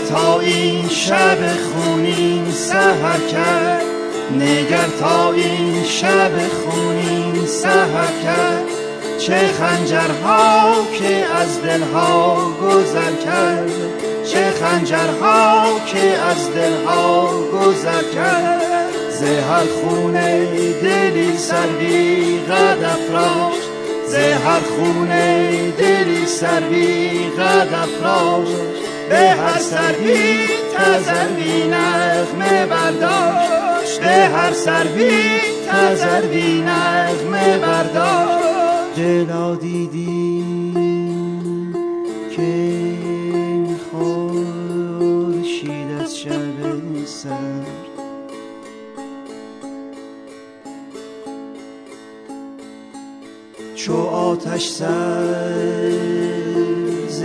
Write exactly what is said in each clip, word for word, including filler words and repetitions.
تا این شب خونین سحر کرد، نگر تا این شب خونین سحر کرد. چه خنجرها که از دلها گذر کرد، چه خنجرها که از دلها گذر کرد. ز هر خونه دلی سروی قد افراشت، ز هر خونه دلی سروی قد افراشت. به هر سروی تذروی نغمه برداشت، به هر سروی تذروی نغمه برداشت. دلا دیدی که خورشید از شب سر چو آتش سر ز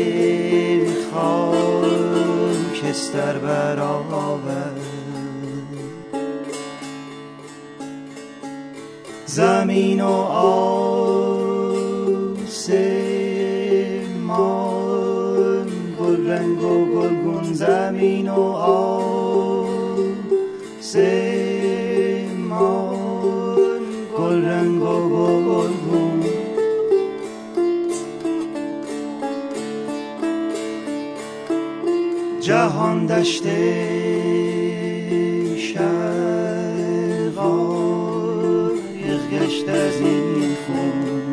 خاکستر برآورد. زمین و آسمان گل رنگ و گلگون، زمین و آسمان گل رنگ و گلگون. جهان دشت شقایق گشت از این خون.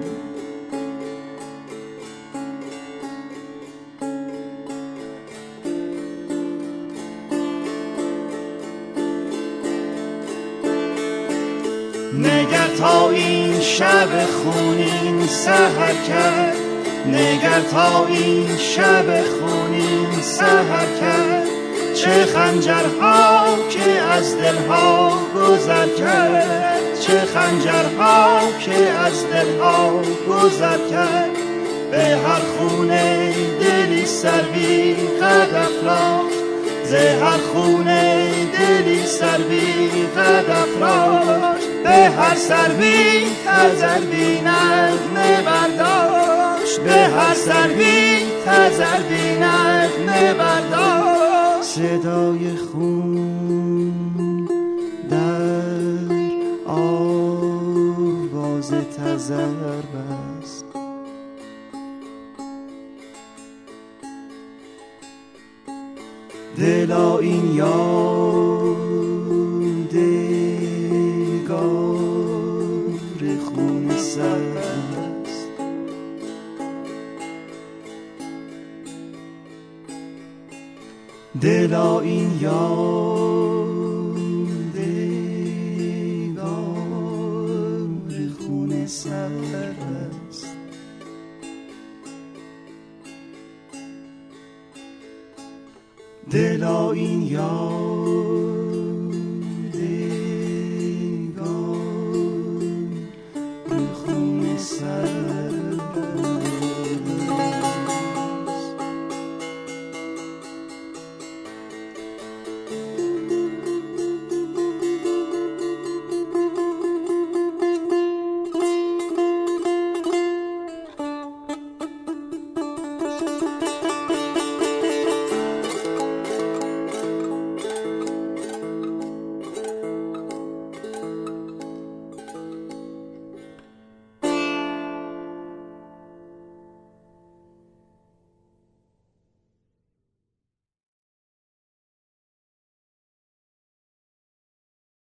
نگر تا این شب خونین سحر کرد، نگر تا این شب خونین سحر کرد. چه خنجرها که از دلها گذر کرد، چه خنجرها که از دلها گذر کرد. به هر خونه دلی سروی قد افراشت، ز هر خونه دلی سروی قد افراشت. به هر سروی تذروی نغمه برداشت، به هر سروی تذروی نغمه برداشت. صدای خون در آواز تذر بست. دلا این یادگار خون سر است. دلا این یادگار خون سر است. دلا این یاد